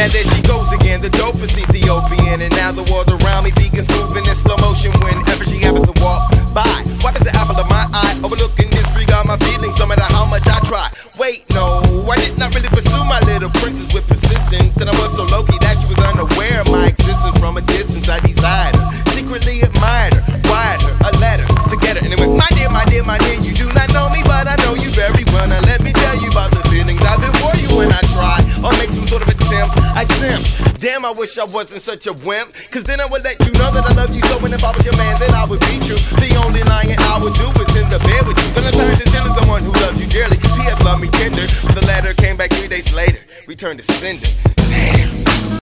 And there she goes again, the dopest Ethiopian. And now the world around me begins moving in slow motion whenever she happens to walk by. Why does the apple of my eye overlooking disregard my feelings no matter how much I try? Wait, no, I did not really pursue my little princess with persistence. And I was so low-key that she was unaware of my existence. From a distance I desired her, secretly admired her, wired her a letter to get her. And it went, my dear, my dear, my dear, you do not know me, but I know you very well. Now let me tell you about the feelings I've been for you when I try or make some sort of attempt. I simp. Damn, I wish I wasn't such a wimp, cause then I would let you know that I love you so. And if I was your man, then I would be true. The only lying I would do is in the bed with you. Valentine's is the one who loves you dearly. P.S. love me tender. The letter came back 3 days later, returned to sender. Damn.